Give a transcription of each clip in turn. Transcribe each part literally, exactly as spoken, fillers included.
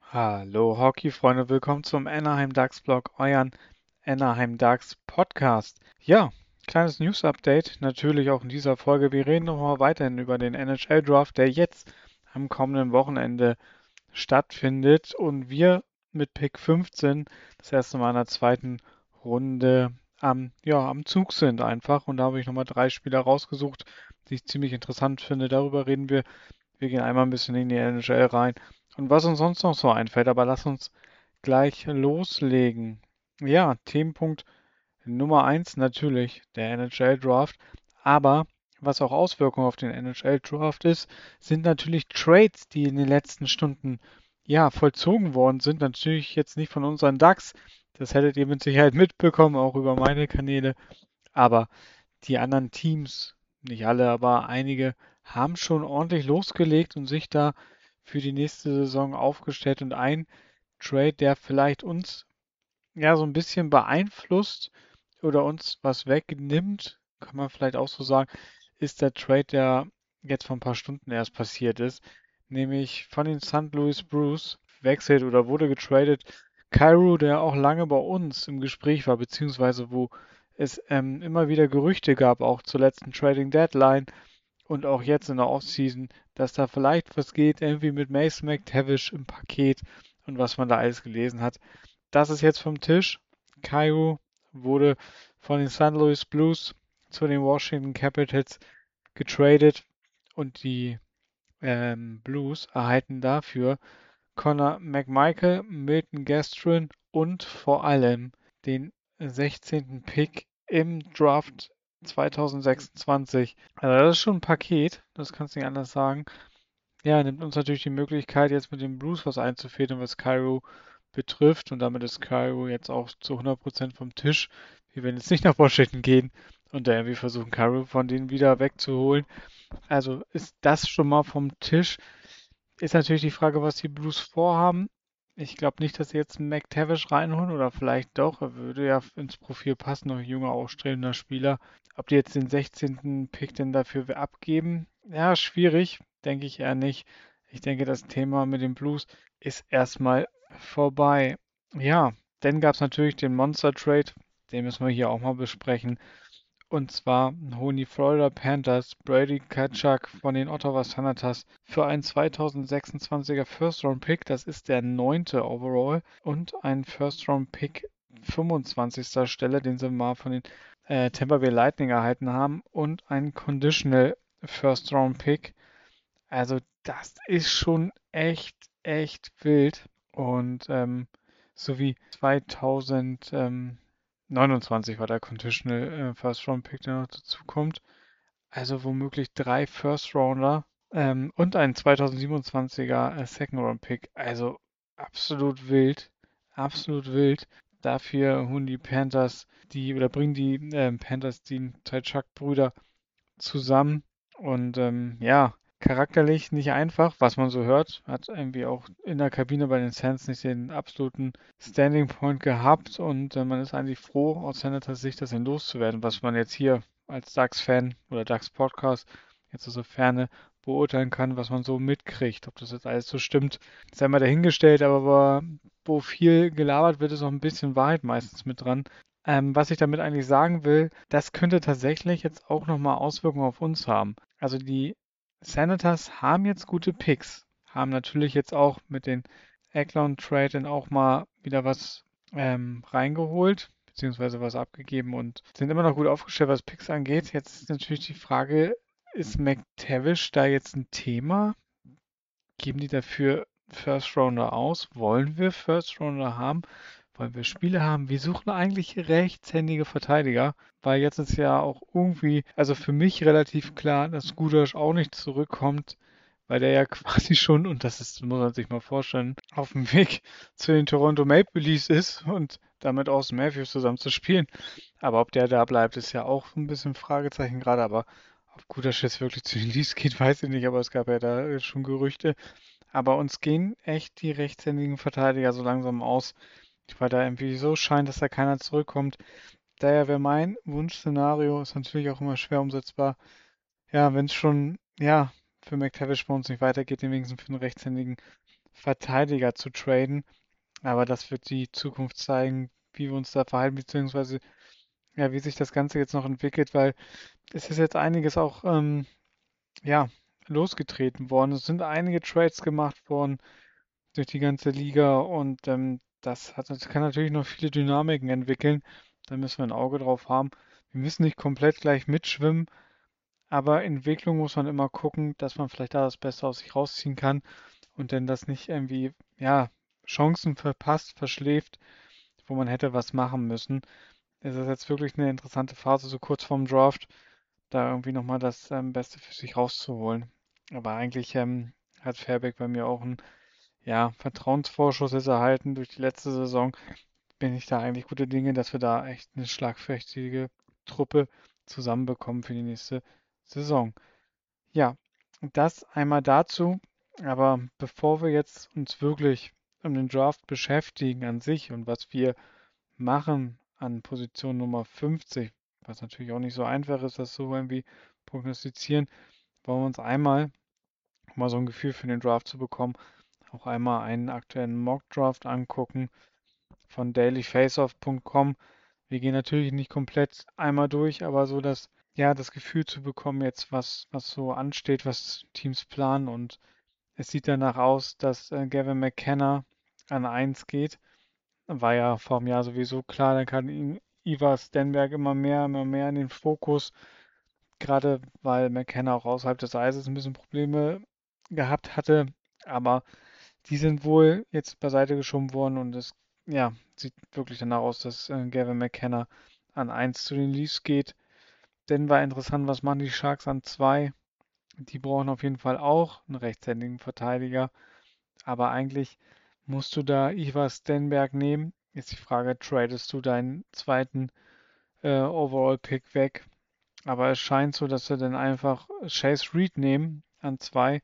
Hallo Hockey-Freunde, willkommen zum Anaheim Ducks Blog, euren Anaheim Ducks Podcast. Ja, kleines News-Update, natürlich auch in dieser Folge. Wir reden nochmal weiterhin über den N H L-Draft, der jetzt am kommenden Wochenende stattfindet und wir mit Pick fünfzehn das erste Mal in der zweiten Runde am, ja, am Zug sind einfach. Und da habe ich nochmal drei Spieler rausgesucht, die ich ziemlich interessant finde. Darüber reden wir. Wir gehen einmal ein bisschen in die N H L rein und was uns sonst noch so einfällt, aber lass uns gleich loslegen. Ja, Themenpunkt Nummer eins natürlich der N H L Draft, aber was auch Auswirkungen auf den N H L Draft ist, sind natürlich Trades, die in den letzten Stunden ja vollzogen worden sind. Natürlich jetzt nicht von unseren Ducks, das hättet ihr mit Sicherheit mitbekommen, auch über meine Kanäle, aber die anderen Teams, nicht alle, aber einige, haben schon ordentlich losgelegt und sich da für die nächste Saison aufgestellt. Und ein Trade, der vielleicht uns ja so ein bisschen beeinflusst oder uns was wegnimmt, kann man vielleicht auch so sagen, ist der Trade, der jetzt vor ein paar Stunden erst passiert ist, nämlich von den Saint Louis Blues wechselt oder wurde getradet Kyrou, der auch lange bei uns im Gespräch war, beziehungsweise wo es ähm, immer wieder Gerüchte gab, auch zur letzten Trading Deadline und auch jetzt in der Offseason, dass da vielleicht was geht, irgendwie mit Mason McTavish im Paket und was man da alles gelesen hat. Das ist jetzt vom Tisch. Kyrou wurde von den Saint Louis Blues zu den Washington Capitals getradet und die ähm, Blues erhalten dafür Connor McMichael, Milton Gastrin und vor allem den sechzehnten Pick im Draft zwanzig sechsundzwanzig. Also das ist schon ein Paket, das kannst du nicht anders sagen. Ja, nimmt uns natürlich die Möglichkeit, jetzt mit dem Blues was einzufädeln, was Kyrou betrifft. Und damit ist Kyrou jetzt auch zu hundert Prozent vom Tisch. Wir werden jetzt nicht nach Washington gehen und da irgendwie versuchen, Kyrou von denen wieder wegzuholen. Also ist das schon mal vom Tisch. Ist natürlich die Frage, was die Blues vorhaben. Ich glaube nicht, dass sie jetzt einen McTavish reinholen oder vielleicht doch. Er würde ja ins Profil passen, noch ein junger, aufstrebender Spieler. Ob die jetzt den sechzehnten Pick denn dafür abgeben? Ja, schwierig. Denke ich eher nicht. Ich denke, das Thema mit den Blues ist erstmal vorbei. Ja, dann gab es natürlich den Monster Trade. Den müssen wir hier auch mal besprechen. Und zwar holen die Florida Panthers Brady Tkachuk von den Ottawa Senators für einen zwanzig sechsundzwanziger First Round Pick, das ist der neunte Overall, und einen First Round Pick fünfundzwanzigster Stelle, den sie mal von den äh, Tampa Bay Lightning erhalten haben, und einen Conditional First Round Pick. Also das ist schon echt, echt wild. Und ähm, sowie zweitausendneunundzwanzig war der Conditional äh, First Round Pick, der noch dazu kommt. Also womöglich drei First Rounder ähm, und ein zweitausendsiebenundzwanziger äh, Second Round Pick. Also absolut wild. Absolut wild. Dafür holen die Panthers die oder bringen die ähm, Panthers die Tkachuk-Brüder zusammen. Und ähm, ja, charakterlich nicht einfach, was man so hört. Hat irgendwie auch in der Kabine bei den Suns nicht den absoluten Standing Point gehabt. Und äh, man ist eigentlich froh, aus Senators Sicht, das ihn loszuwerden, was man jetzt hier als Ducks-Fan oder Ducks-Podcast jetzt aus der Ferne beurteilen kann, was man so mitkriegt. Ob das jetzt alles so stimmt, sei mal dahingestellt, aber wo viel gelabert wird, ist auch ein bisschen Wahrheit meistens mit dran. Ähm, was ich damit eigentlich sagen will, das könnte tatsächlich jetzt auch nochmal Auswirkungen auf uns haben. Also die Senators haben jetzt gute Picks, haben natürlich jetzt auch mit den Eklund Trade dann auch mal wieder was ähm, reingeholt, beziehungsweise was abgegeben und sind immer noch gut aufgestellt, was Picks angeht. Jetzt ist natürlich die Frage, ist McTavish da jetzt ein Thema? Geben die dafür First Rounder aus? Wollen wir First Rounder haben? Wollen wir Spiele haben? Wir suchen eigentlich rechtshändige Verteidiger, weil jetzt ist ja auch irgendwie, also für mich relativ klar, dass Gudas auch nicht zurückkommt, weil der ja quasi schon, und das ist, muss man sich mal vorstellen, auf dem Weg zu den Toronto Maple Leafs ist und damit Auston Matthews zusammen zu spielen. Aber ob der da bleibt, ist ja auch ein bisschen Fragezeichen gerade, aber ob Gudas jetzt wirklich zu den Leafs geht, weiß ich nicht, aber es gab ja da schon Gerüchte. Aber uns gehen echt die rechtshändigen Verteidiger so langsam aus, weil da irgendwie so scheint, dass da keiner zurückkommt. Daher wäre mein Wunschszenario, ist natürlich auch immer schwer umsetzbar. Ja, wenn es schon, ja, für McTavish bei uns nicht weitergeht, den wenigstens für einen rechtshändigen Verteidiger zu traden. Aber das wird die Zukunft zeigen, wie wir uns da verhalten, beziehungsweise ja, wie sich das Ganze jetzt noch entwickelt, weil es ist jetzt einiges auch ähm, ja, losgetreten worden. Es sind einige Trades gemacht worden durch die ganze Liga und ähm, das hat, das kann natürlich noch viele Dynamiken entwickeln. Da müssen wir ein Auge drauf haben. Wir müssen nicht komplett gleich mitschwimmen, aber Entwicklung muss man immer gucken, dass man vielleicht da das Beste aus sich rausziehen kann und dann das nicht irgendwie, ja, Chancen verpasst, verschläft, wo man hätte was machen müssen. Es ist jetzt wirklich eine interessante Phase, so kurz vorm Draft, da irgendwie nochmal das ähm, Beste für sich rauszuholen. Aber eigentlich ähm, hat Fairback bei mir auch einen, ja, Vertrauensvorschuss jetzt erhalten durch die letzte Saison. Bin ich da eigentlich gute Dinge, dass wir da echt eine schlagfertige Truppe zusammenbekommen für die nächste Saison. Ja, das einmal dazu. Aber bevor wir jetzt uns wirklich um den Draft beschäftigen an sich und was wir machen an Position Nummer fünfzig, was natürlich auch nicht so einfach ist, das so irgendwie prognostizieren, wollen wir uns einmal, um mal so ein Gefühl für den Draft zu bekommen, auch einmal einen aktuellen Mock-Draft angucken von daily faceoff punkt com. Wir gehen natürlich nicht komplett einmal durch, aber so das, ja, das Gefühl zu bekommen jetzt, was, was so ansteht, was Teams planen und es sieht danach aus, dass äh, Gavin McKenna an eins geht. War ja vor dem Jahr sowieso klar, da kann ihn Ivar Stenberg immer mehr, immer mehr in den Fokus, gerade weil McKenna auch außerhalb des Eises ein bisschen Probleme gehabt hatte. Aber die sind wohl jetzt beiseite geschoben worden und es ja, sieht wirklich danach aus, dass äh, Gavin McKenna an eins zu den Leafs geht. Dann war interessant, was machen die Sharks an zwei? Die brauchen auf jeden Fall auch einen rechtshändigen Verteidiger. Aber eigentlich musst du da Ivar Stenberg nehmen. Jetzt die Frage, tradest du deinen zweiten äh, Overall-Pick weg? Aber es scheint so, dass wir dann einfach Chase Reed nehmen an zwei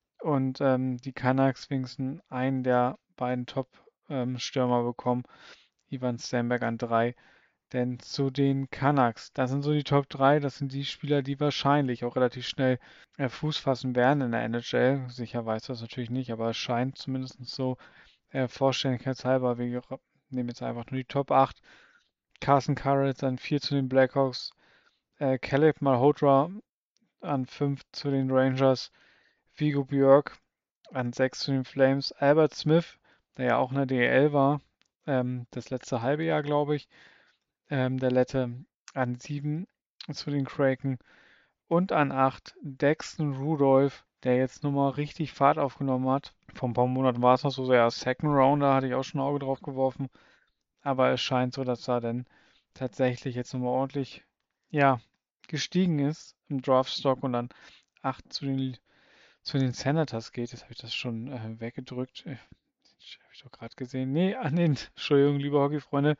und ähm, die Canucks wenigstens einen der beiden Top-Stürmer ähm, bekommen. Ivan Stenberg an drei. Denn zu den Canucks, das sind so die Top drei, das sind die Spieler, die wahrscheinlich auch relativ schnell äh, Fuß fassen werden in der N H L. Sicher weiß das natürlich nicht, aber es scheint zumindest so äh, vollständigkeitshalber. Wir nehmen jetzt einfach nur die Top acht. Carson Carrot an vier zu den Blackhawks, äh, Caleb Malhotra an fünf zu den Rangers, Vigo Björk an sechs zu den Flames, Albert Smith, der ja auch in der D E L war, ähm, das letzte halbe Jahr, glaube ich, ähm, der Lette an sieben zu den Kraken und an acht Daxton Rudolph, der jetzt nochmal richtig Fahrt aufgenommen hat. Vor ein paar Monaten war es noch so, ja, Second Rounder, hatte ich auch schon ein Auge drauf geworfen. Aber es scheint so, dass er dann tatsächlich jetzt nochmal ordentlich, ja, gestiegen ist im Draftstock und dann acht zu den, zu den Senators geht. Jetzt habe ich das schon äh, weggedrückt. Äh, Habe ich doch gerade gesehen. Nee, an den, Entschuldigung, liebe Hockeyfreunde,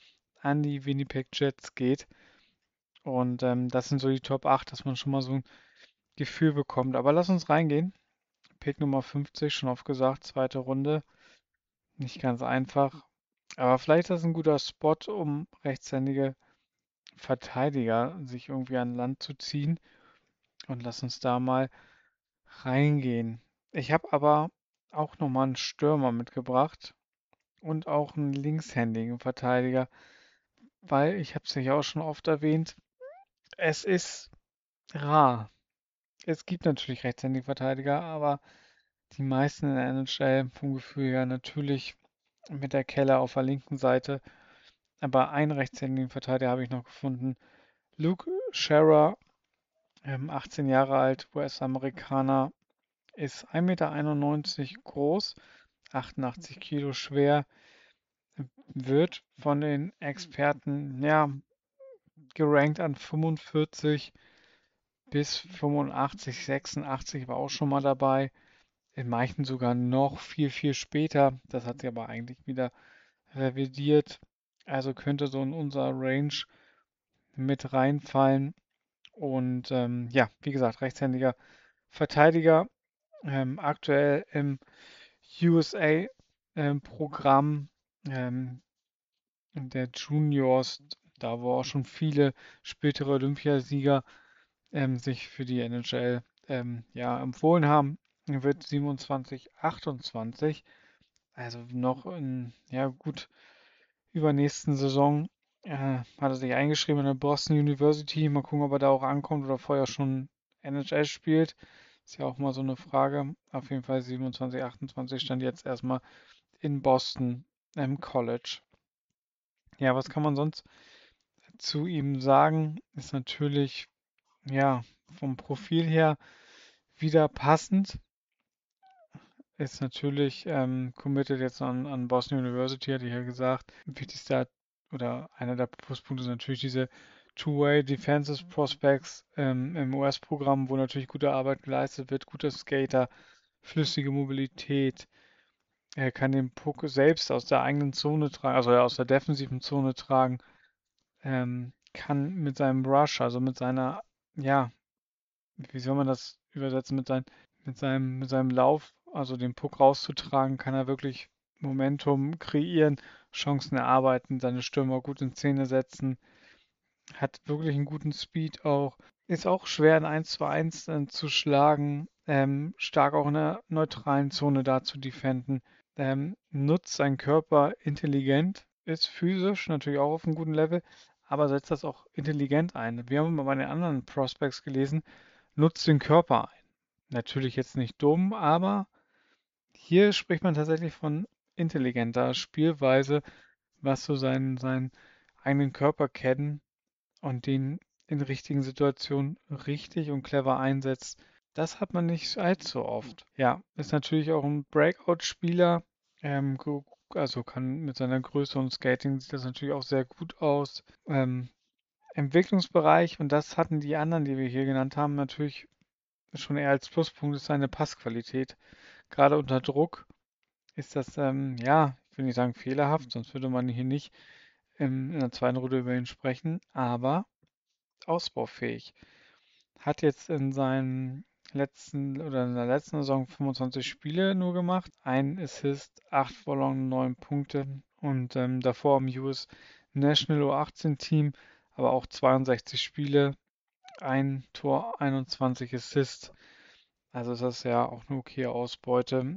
an die Winnipeg Jets geht. Und ähm, das sind so die Top acht, dass man schon mal so ein Gefühl bekommt. Aber lass uns reingehen. Pick Nummer fünfzig, schon oft gesagt, zweite Runde. Nicht ganz einfach. Aber vielleicht ist das ein guter Spot, um rechtshändige Verteidiger sich irgendwie an Land zu ziehen. Und lass uns da mal reingehen. Ich habe aber auch nochmal einen Stürmer mitgebracht und auch einen linkshändigen Verteidiger, weil ich habe es ja auch schon oft erwähnt, es ist rar. Es gibt natürlich rechtshändige Verteidiger, aber die meisten in der N H L vom Gefühl her natürlich mit der Kelle auf der linken Seite. Aber einen rechtshändigen Verteidiger habe ich noch gefunden. Luke Scherer, ähm, achtzehn Jahre alt, U S-Amerikaner, ist ein Meter einundneunzig groß, achtundachtzig Kilo schwer, wird von den Experten ja, gerankt an fünfundvierzig bis fünfundachtzig, sechsundachtzig war auch schon mal dabei. In manchen sogar noch viel, viel später. Das hat sie aber eigentlich wieder revidiert. Also könnte so in unser Range mit reinfallen. Und ähm, ja, wie gesagt, rechtshändiger Verteidiger. Ähm, aktuell im U S A-Programm ähm, der Juniors, da wo auch schon viele spätere Olympiasieger ähm, sich für die N H L ähm, ja, empfohlen haben. wird siebenundzwanzig achtundzwanzig. Also noch in, ja gut, übernächsten Saison äh, hat er sich eingeschrieben in der Boston University. Mal gucken, ob er da auch ankommt oder vorher schon N H L spielt. Ist ja auch mal so eine Frage. Auf jeden Fall siebenundzwanzig achtundzwanzig stand jetzt erstmal in Boston im College. Ja, was kann man sonst zu ihm sagen? Ist natürlich, ja, vom Profil her wieder passend. Ist natürlich ähm, committed jetzt an, an Boston University, hatte ich ja gesagt. Wichtigster oder einer der Pluspunkte ist natürlich diese Two-Way Defensive Prospects ähm, im U S-Programm, wo natürlich gute Arbeit geleistet wird, guter Skater, flüssige Mobilität. Er kann den Puck selbst aus der eigenen Zone tragen, also aus der defensiven Zone tragen, ähm, kann mit seinem Rush, also mit seiner, ja, wie soll man das übersetzen, mit, sein, mit, seinem, mit seinem Lauf, also den Puck rauszutragen, kann er wirklich Momentum kreieren, Chancen erarbeiten, seine Stürmer gut in Szene setzen, hat wirklich einen guten Speed auch, ist auch schwer in eins zu eins äh, zu schlagen, ähm, stark auch in der neutralen Zone da zu defenden, ähm, nutzt seinen Körper intelligent, ist physisch natürlich auch auf einem guten Level, aber setzt das auch intelligent ein. Wir haben bei den anderen Prospects gelesen, nutzt den Körper ein. Natürlich jetzt nicht dumm, aber hier spricht man tatsächlich von intelligenter Spielweise, was so seinen, seinen eigenen Körper kennen und den in richtigen Situationen richtig und clever einsetzt. Das hat man nicht allzu oft. Ja, ist natürlich auch ein Breakout-Spieler. Ähm, also kann mit seiner Größe und Skating sieht das natürlich auch sehr gut aus. Ähm, Entwicklungsbereich, und das hatten die anderen, die wir hier genannt haben, natürlich schon eher als Pluspunkt, ist seine Passqualität. Gerade unter Druck ist das, ähm, ja, ich will nicht sagen fehlerhaft, sonst würde man hier nicht ähm, in der zweiten Runde über ihn sprechen, aber ausbaufähig. Hat jetzt in seinen letzten oder in der letzten Saison fünfundzwanzig Spiele nur gemacht, ein Assist, acht Vorlagen, neun Punkte und ähm, davor im U S National U achtzehn Team, aber auch zweiundsechzig Spiele, ein Tor, einundzwanzig Assists. Also ist das ja auch eine okay Ausbeute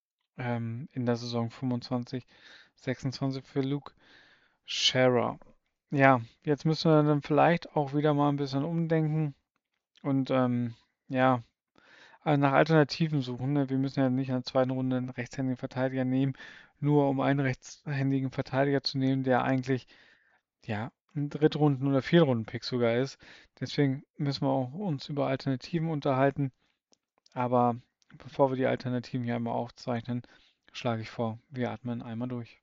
ähm, in der Saison fünfundzwanzig sechsundzwanzig für Luke Scherer. Ja, jetzt müssen wir dann vielleicht auch wieder mal ein bisschen umdenken und ähm, ja, also nach Alternativen suchen. Ne? Wir müssen ja nicht in der zweiten Runde einen rechtshändigen Verteidiger nehmen, nur um einen rechtshändigen Verteidiger zu nehmen, der eigentlich ja ein Drittrunden- oder Viertrunden-Pick sogar ist. Deswegen müssen wir auch uns über Alternativen unterhalten. Aber bevor wir die Alternativen hier einmal aufzeichnen, schlage ich vor, wir atmen einmal durch.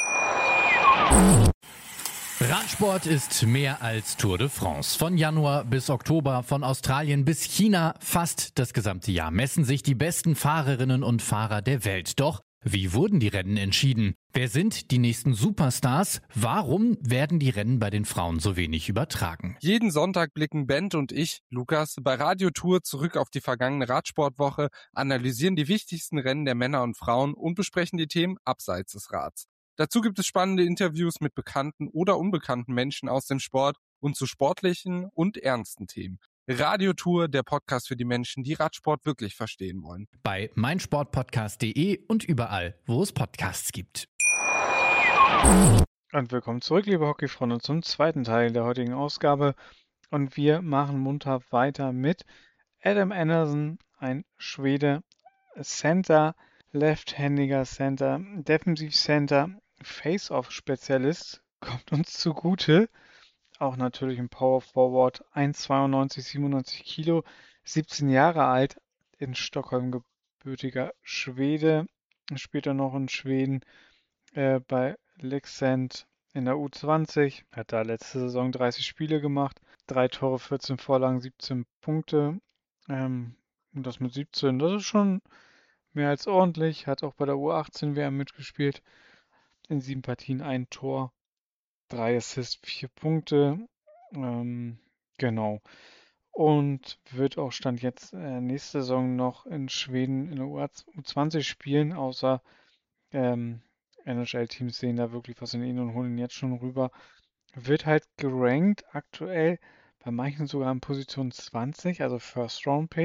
Radsport ist mehr als Tour de France. Von Januar bis Oktober, von Australien bis China, fast das gesamte Jahr messen sich die besten Fahrerinnen und Fahrer der Welt. Doch wie wurden die Rennen entschieden? Wer sind die nächsten Superstars? Warum werden die Rennen bei den Frauen so wenig übertragen? Jeden Sonntag blicken Bent und ich, Lukas, bei Radio Tour zurück auf die vergangene Radsportwoche, analysieren die wichtigsten Rennen der Männer und Frauen und besprechen die Themen abseits des Rads. Dazu gibt es spannende Interviews mit bekannten oder unbekannten Menschen aus dem Sport und zu sportlichen und ernsten Themen. Radio Tour, der Podcast für die Menschen, die Radsport wirklich verstehen wollen. Bei meinsportpodcast punkt de und überall, wo es Podcasts gibt. Und willkommen zurück, liebe Hockeyfreunde, zum zweiten Teil der heutigen Ausgabe. Und wir machen munter weiter mit Adam Anderson, ein Schwede, Center, left-händiger Center, Defensiv-Center, Face-Off-Spezialist, kommt uns zugute. Auch natürlich ein Power Forward, eins Komma zweiundneunzig, siebenundneunzig Kilo, siebzehn Jahre alt, in Stockholm gebürtiger Schwede, später noch in Schweden äh, bei Leksand in der U zwanzig, hat da letzte Saison dreißig Spiele gemacht, drei Tore, vierzehn Vorlagen, siebzehn Punkte. Ähm, und das mit siebzehn, das ist schon mehr als ordentlich. Hat auch bei der U achtzehn W M mitgespielt. In sieben Partien ein Tor, drei Assists, vier Punkte. Ähm, genau. Und wird auch Stand jetzt äh, nächste Saison noch in Schweden in der U zwanzig spielen, außer ähm, N H L-Teams sehen da wirklich was in ihn und holen ihn jetzt schon rüber. Wird halt gerankt aktuell, bei manchen sogar in Position zwanzig, also First Round Pick.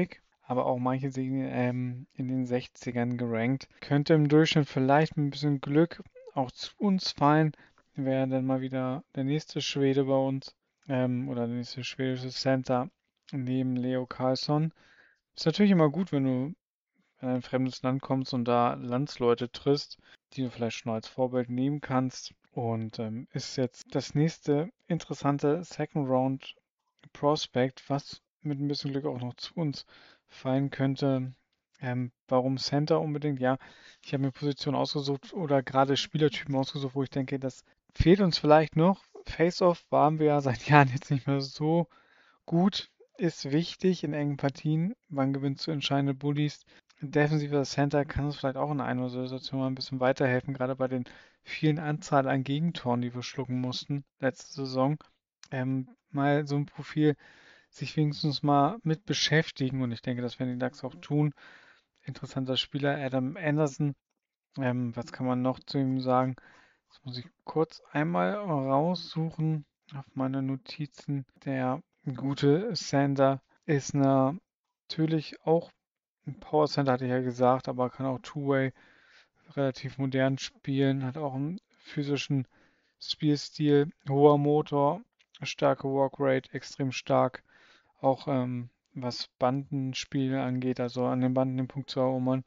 aber auch manche sind ähm, in den sechzigern gerankt. Könnte im Durchschnitt vielleicht mit ein bisschen Glück auch zu uns fallen, wäre dann mal wieder der nächste Schwede bei uns ähm, oder der nächste schwedische Center neben Leo Carlsson. Ist natürlich immer gut, wenn du in ein fremdes Land kommst und da Landsleute triffst, die du vielleicht schon als Vorbild nehmen kannst. Und ähm, ist jetzt das nächste interessante Second Round Prospect, was mit ein bisschen Glück auch noch zu uns fallen könnte. Ähm, warum Center unbedingt? Ja, ich habe mir Positionen ausgesucht oder gerade Spielertypen ausgesucht, wo ich denke, das fehlt uns vielleicht noch. Face-Off waren wir ja seit Jahren jetzt nicht mehr so gut. Ist wichtig in engen Partien. Wann gewinnst du entscheidende Bullies? Defensiver Center kann uns vielleicht auch in einer Situation mal ein bisschen weiterhelfen, gerade bei den vielen Anzahl an Gegentoren, die wir schlucken mussten letzte Saison. Ähm, mal so ein Profil sich wenigstens mal mit beschäftigen und ich denke, das werden die Ducks auch tun. Interessanter Spieler, Adam Anderson. Ähm, was kann man noch zu ihm sagen? Das muss ich kurz einmal raussuchen auf meine Notizen. Der gute Sander ist natürlich auch ein Power Center, hatte ich ja gesagt, aber kann auch Two-Way relativ modern spielen, hat auch einen physischen Spielstil, hoher Motor, starke Walkrate, extrem stark. Auch ähm, was Bandenspiel angeht, also an den Banden den Punkt zu erobern,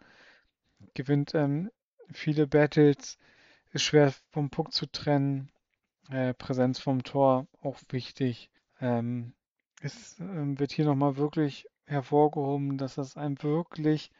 gewinnt ähm, viele Battles, ist schwer vom Puck zu trennen, äh, Präsenz vom Tor auch wichtig. Ähm, es ähm, wird hier nochmal wirklich hervorgehoben, dass das ein wirklich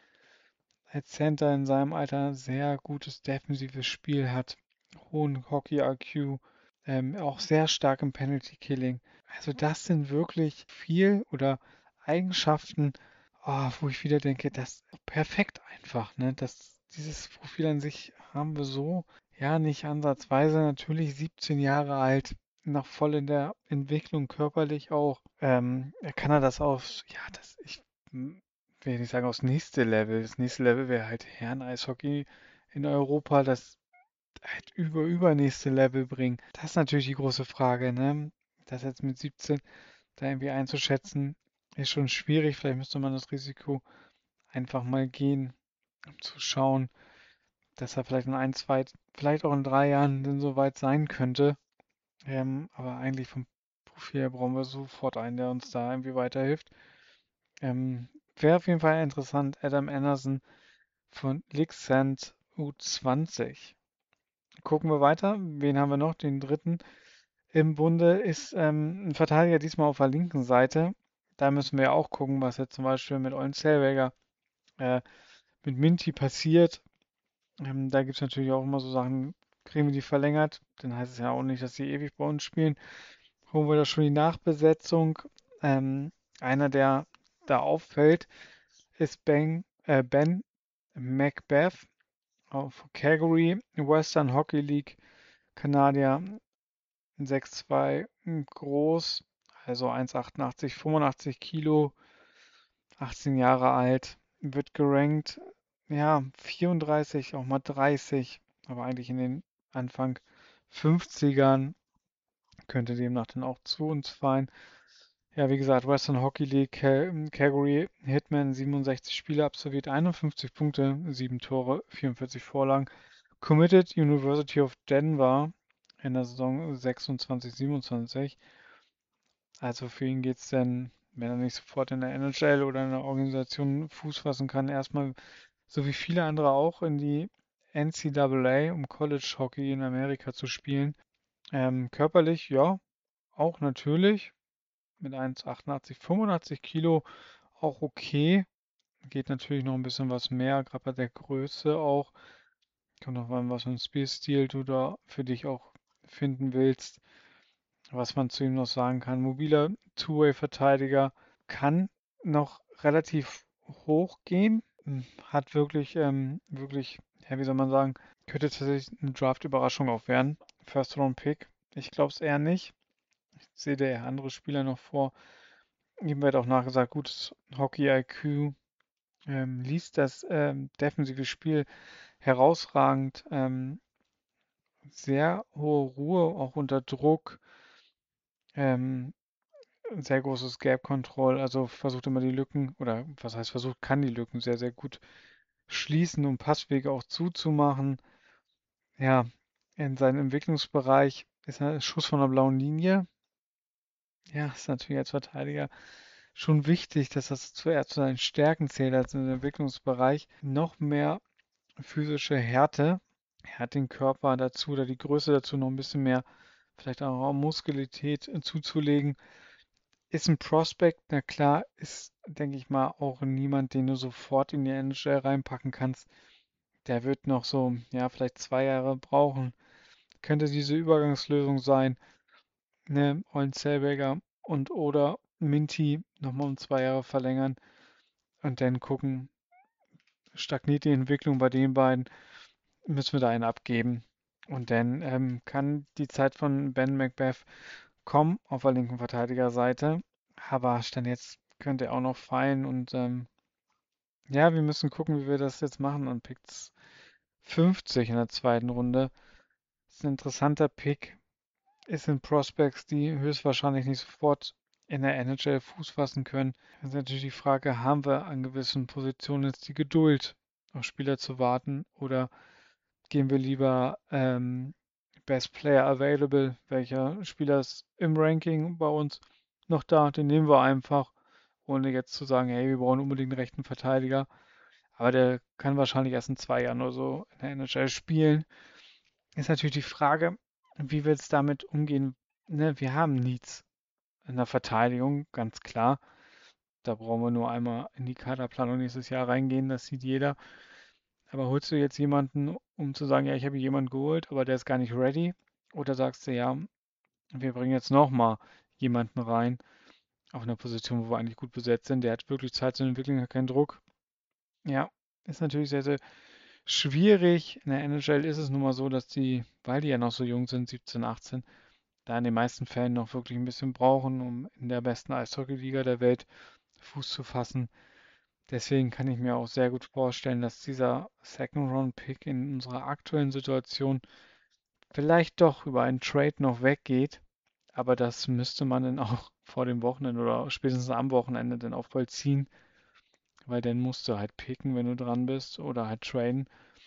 als Center in seinem Alter sehr gutes defensives Spiel hat, hohen Hockey-I Q, ähm, auch sehr stark im Penalty-Killing. Also das sind wirklich viel oder Eigenschaften, ah, wo ich wieder denke, das ist perfekt einfach, ne? Das, dieses Profil an sich haben wir so, ja, nicht ansatzweise. Natürlich siebzehn Jahre alt, noch voll in der Entwicklung, körperlich auch. Ähm, kann er das auf, ja, das, ich hm, will nicht sagen aufs nächste Level. Das nächste Level wäre halt Herren-Eishockey in Europa, das halt über übernächste Level bringen. Das ist natürlich die große Frage, ne? Das jetzt mit siebzehn da irgendwie einzuschätzen, ist schon schwierig. Vielleicht müsste man das Risiko einfach mal gehen, um zu schauen, dass er vielleicht in ein, zwei, vielleicht auch in drei Jahren dann so weit sein könnte. Ähm, aber eigentlich vom Profil her brauchen wir sofort einen, der uns da irgendwie weiterhilft. Ähm, Wäre auf jeden Fall interessant, Adam Anderson von Lixent U zwanzig. Gucken wir weiter. Wen haben wir noch? Den dritten im Bunde ist ähm, ein Verteidiger diesmal auf der linken Seite. Da müssen wir auch gucken, was jetzt zum Beispiel mit Eulen Zellweger, äh, mit Minty passiert. Ähm, da gibt es natürlich auch immer so Sachen, kriegen wir die verlängert, dann heißt es ja auch nicht, dass sie ewig bei uns spielen. Holen wir da schon die Nachbesetzung. Ähm, einer, der da auffällt, ist Ben, äh, Ben Macbeth auf Calgary, Western Hockey League, Kanadier, sechs zwei groß, also eins Komma achtundachtzig, fünfundachtzig Kilo, achtzehn Jahre alt, wird gerankt, ja, vierunddreißig, auch mal dreißig, aber eigentlich in den Anfang fünfzigern, könnte demnach dann auch zu uns fallen. Ja, wie gesagt, Western Hockey League, Cal Calgary Hitman, siebenundsechzig Spiele absolviert, einundfünfzig Punkte, sieben Tore, vierundvierzig Vorlagen. Committed University of Denver in der Saison sechsundzwanzig siebenundzwanzig. Also für ihn geht es dann, wenn er nicht sofort in der N H L oder in einer Organisation Fuß fassen kann, erstmal, so wie viele andere auch, in die N C A A, um College Hockey in Amerika zu spielen. Ähm, körperlich, ja, auch natürlich. Mit eins Komma achtundachtzig, fünfundachtzig Kilo auch okay. Geht natürlich noch ein bisschen was mehr, gerade bei der Größe auch. Kommt noch an, was für ein Spielstil du da für dich auch finden willst. Was man zu ihm noch sagen kann, mobiler Two-Way-Verteidiger kann noch relativ hoch gehen. Hm, Hat wirklich, ähm, wirklich, ja, wie soll man sagen, könnte tatsächlich eine Draft-Überraschung auch werden. First-Round-Pick. Ich glaube es eher nicht. Ich sehe da eher andere Spieler noch vor. Ihm wird auch nachgesagt, gutes Hockey-I Q, ähm, liest das ähm, defensive Spiel herausragend, ähm, sehr hohe Ruhe, auch unter Druck, ähm, ein sehr großes Gap Control, also versucht immer die Lücken, oder was heißt versucht, kann die Lücken sehr, sehr gut schließen, um Passwege auch zuzumachen. Ja, in seinem Entwicklungsbereich ist er ein Schuss von der blauen Linie. Ja, ist natürlich als Verteidiger schon wichtig, dass das zuerst zu seinen Stärken zählt als im Entwicklungsbereich. Noch mehr physische Härte. Er hat den Körper dazu oder die Größe dazu, noch ein bisschen mehr, vielleicht auch Muskelität zuzulegen. Ist ein Prospect, na klar, ist, denke ich mal, auch niemand, den du sofort in die N H L reinpacken kannst. Der wird noch so, ja, vielleicht zwei Jahre brauchen. Könnte diese Übergangslösung sein, ne, Eulen Zellweger und oder Minty nochmal um zwei Jahre verlängern und dann gucken, stagniert die Entwicklung bei den beiden, müssen wir da einen abgeben. Und dann ähm, kann die Zeit von Ben Macbeth kommen auf der linken Verteidigerseite. Aber Stand jetzt könnte er auch noch fallen und ähm, ja, wir müssen gucken, wie wir das jetzt machen an Pick fünfzig in der zweiten Runde. Das ist ein interessanter Pick. Ist in Prospects, die höchstwahrscheinlich nicht sofort in der N H L Fuß fassen können. Das ist natürlich die Frage, haben wir an gewissen Positionen jetzt die Geduld, auf Spieler zu warten oder gehen wir lieber ähm, Best Player Available, welcher Spieler ist im Ranking bei uns noch da, den nehmen wir einfach, ohne jetzt zu sagen, hey, wir brauchen unbedingt einen rechten Verteidiger. Aber der kann wahrscheinlich erst in zwei Jahren oder so in der N H L spielen. Ist natürlich die Frage, wie wir jetzt damit umgehen. Ne, wir haben Needs in der Verteidigung, ganz klar. Da brauchen wir nur einmal in die Kaderplanung nächstes Jahr reingehen, das sieht jeder. Aber holst du jetzt jemanden, um zu sagen, ja, ich habe jemanden geholt, aber der ist gar nicht ready? Oder sagst du, ja, wir bringen jetzt nochmal jemanden rein auf einer Position, wo wir eigentlich gut besetzt sind. Der hat wirklich Zeit zu entwickeln, hat keinen Druck. Ja, ist natürlich sehr, sehr schwierig. In der N H L ist es nun mal so, dass die, weil die ja noch so jung sind, siebzehn, achtzehn, da in den meisten Fällen noch wirklich ein bisschen brauchen, um in der besten Eishockey-Liga der Welt Fuß zu fassen. Deswegen kann ich mir auch sehr gut vorstellen, dass dieser Second-Round-Pick in unserer aktuellen Situation vielleicht doch über einen Trade noch weggeht. Aber das müsste man dann auch vor dem Wochenende oder spätestens am Wochenende dann auch vollziehen, weil dann musst du halt picken, wenn du dran bist oder halt traden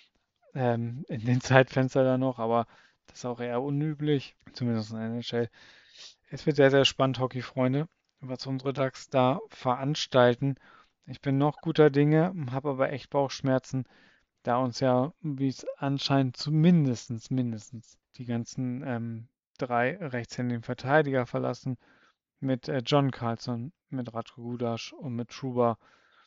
ähm, in den Zeitfenster da noch, aber das ist auch eher unüblich, zumindest in der N H L. Es wird sehr, sehr spannend, Hockey-Freunde, was unsere Ducks da veranstalten. Ich bin noch guter Dinge, habe aber echt Bauchschmerzen, da uns ja, wie es anscheinend zumindest, mindestens die ganzen ähm, drei rechtshändigen Verteidiger verlassen, mit äh, John Carlson, mit Radko Gudas und mit Trouba.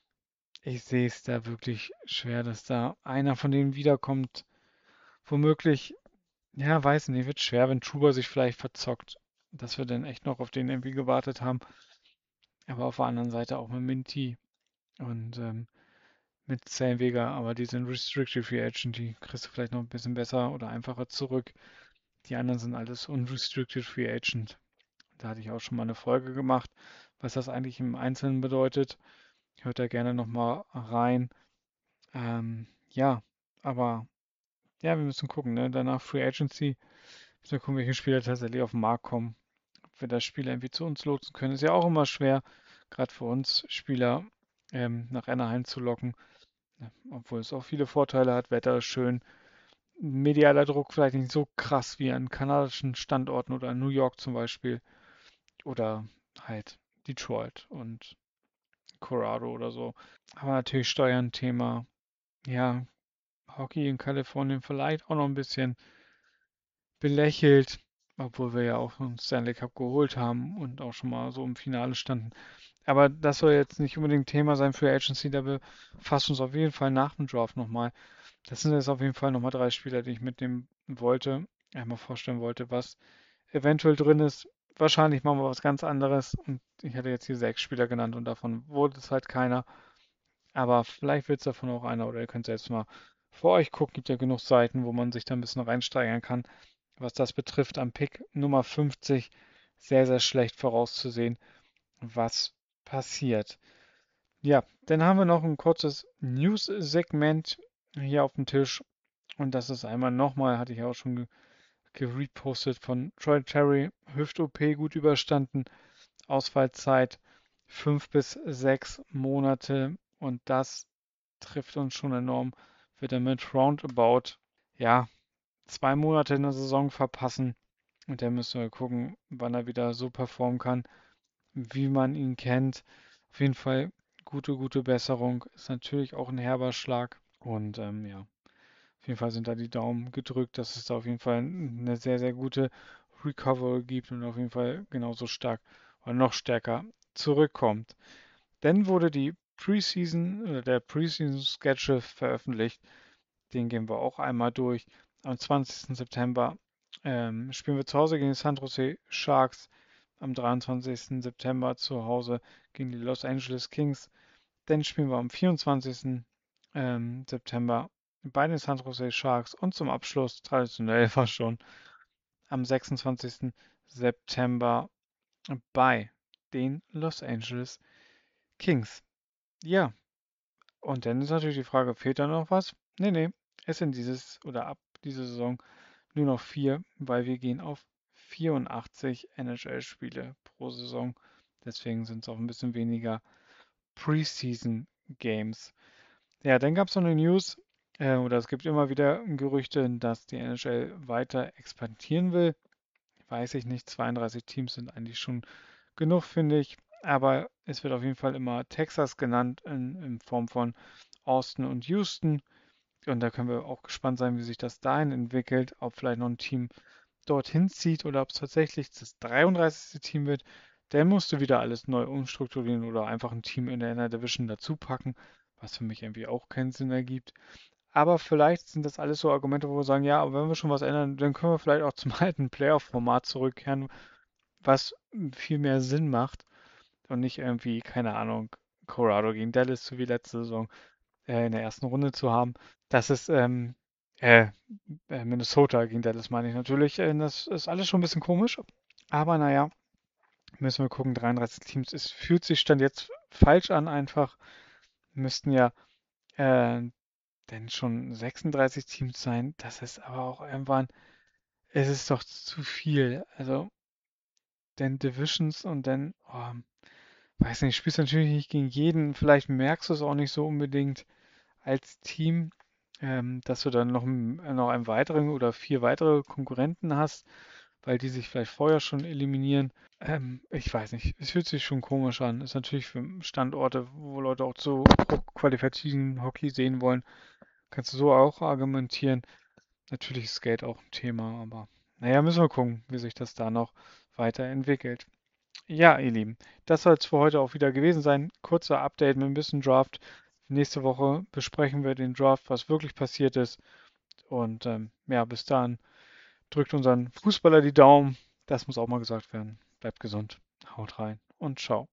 Ich sehe es da wirklich schwer, dass da einer von denen wiederkommt. Womöglich, ja, weiß nicht, wird schwer, wenn Trouba sich vielleicht verzockt, dass wir dann echt noch auf den irgendwie gewartet haben. Aber auf der anderen Seite auch mit Minty und ähm, mit Zellweger, aber die sind Restricted Free Agent, die kriegst du vielleicht noch ein bisschen besser oder einfacher zurück. Die anderen sind alles Unrestricted Free Agent. Da hatte ich auch schon mal eine Folge gemacht, was das eigentlich im Einzelnen bedeutet. Hört da gerne nochmal rein. Ähm, ja, aber ja, wir müssen gucken, ne? Danach Free Agency. Müssen wir gucken, welche Spieler tatsächlich auf den Markt kommen. Ob wir das Spieler irgendwie zu uns lotsen können. Ist ja auch immer schwer, gerade für uns Spieler ähm, nach Anaheim zu locken. Ja, obwohl es auch viele Vorteile hat. Wetter ist schön. Medialer Druck vielleicht nicht so krass wie an kanadischen Standorten oder in New York zum Beispiel. Oder halt Detroit und Colorado oder so. Aber natürlich Steuern-Thema. Ja, Hockey in Kalifornien vielleicht auch noch ein bisschen belächelt, obwohl wir ja auch einen Stanley Cup geholt haben und auch schon mal so im Finale standen. Aber das soll jetzt nicht unbedingt Thema sein für Agency, da befassen uns auf jeden Fall nach dem Draft nochmal. Das sind jetzt auf jeden Fall nochmal drei Spieler, die ich mitnehmen wollte, einmal vorstellen wollte, was eventuell drin ist. Wahrscheinlich machen wir was ganz anderes und ich hatte jetzt hier sechs Spieler genannt und davon wurde es halt keiner. Aber vielleicht wird es davon auch einer oder ihr könnt selbst mal vor euch gucken. Gibt ja genug Seiten, wo man sich da ein bisschen reinsteigern kann. Was das betrifft, am Pick Nummer fünfzig sehr, sehr schlecht vorauszusehen, was passiert. Ja, dann haben wir noch ein kurzes News-Segment hier auf dem Tisch. Und das ist einmal nochmal, hatte ich auch schon gerepostet von Troy Terry, Hüft-O P gut überstanden. Ausfallzeit fünf bis sechs Monate und das trifft uns schon enorm. Wird er mit roundabout, ja, zwei Monate in der Saison verpassen und dann müssen wir gucken, wann er wieder so performen kann, wie man ihn kennt. Auf jeden Fall gute, gute Besserung. Ist natürlich auch ein herber Schlag und ähm, ja, auf jeden Fall sind da die Daumen gedrückt, dass es da auf jeden Fall eine sehr, sehr gute Recovery gibt und auf jeden Fall genauso stark oder noch stärker zurückkommt. Dann wurde die Preseason oder der Preseason Schedule veröffentlicht. Den gehen wir auch einmal durch. Am zwanzigsten September ähm, spielen wir zu Hause gegen die San Jose Sharks. Am dreiundzwanzigsten September zu Hause gegen die Los Angeles Kings. Dann spielen wir am vierundzwanzigsten Ähm, September bei den San Jose Sharks und zum Abschluss, traditionell war schon, am sechsundzwanzigsten September bei den Los Angeles Kings. Ja, und dann ist natürlich die Frage, fehlt da noch was? Nee, nee, es sind dieses oder ab dieser Saison nur noch vier, weil wir gehen auf vierundachtzig N H L-Spiele pro Saison. Deswegen sind es auch ein bisschen weniger Preseason Games. Ja, dann gab es noch eine News, äh, oder es gibt immer wieder Gerüchte, dass die N H L weiter expandieren will. Weiß ich nicht, zweiunddreißig Teams sind eigentlich schon genug, finde ich. Aber es wird auf jeden Fall immer Texas genannt in, in Form von Austin und Houston. Und da können wir auch gespannt sein, wie sich das dahin entwickelt, ob vielleicht noch ein Team dorthin zieht oder ob es tatsächlich das dreiunddreißigste Team wird. Dann musst du wieder alles neu umstrukturieren oder einfach ein Team in der Inner Division dazu packen, was für mich irgendwie auch keinen Sinn ergibt. Aber vielleicht sind das alles so Argumente, wo wir sagen, ja, aber wenn wir schon was ändern, dann können wir vielleicht auch zum alten Playoff-Format zurückkehren, was viel mehr Sinn macht und nicht irgendwie, keine Ahnung, Colorado gegen Dallas, so wie letzte Saison, äh, in der ersten Runde zu haben. Das ist, ähm, äh, äh, Minnesota gegen Dallas meine ich natürlich. Äh, das ist alles schon ein bisschen komisch. Aber naja, müssen wir gucken, dreiunddreißig Teams. Es fühlt sich Stand jetzt falsch an einfach. Müssten ja äh, denn schon sechsunddreißig Teams sein. Das ist aber auch irgendwann, es ist doch zu viel. Also, denn Divisions und dann, oh, weiß nicht, spielst natürlich nicht gegen jeden. Vielleicht merkst du es auch nicht so unbedingt als Team, ähm, dass du dann noch, m- äh, noch einen weiteren oder vier weitere Konkurrenten hast, weil die sich vielleicht vorher schon eliminieren. Ähm, ich weiß nicht, es fühlt sich schon komisch an. Ist natürlich für Standorte, wo Leute auch so qualitativen Hockey sehen wollen, kannst du so auch argumentieren. Natürlich ist Skate auch ein Thema, aber naja, müssen wir gucken, wie sich das da noch weiterentwickelt. Ja, ihr Lieben, das soll es für heute auch wieder gewesen sein. Kurzer Update mit ein bisschen Draft. Nächste Woche besprechen wir den Draft, was wirklich passiert ist. Und ähm, ja, bis dahin drückt unseren Fußballer die Daumen. Das muss auch mal gesagt werden. Bleibt gesund, haut rein und ciao.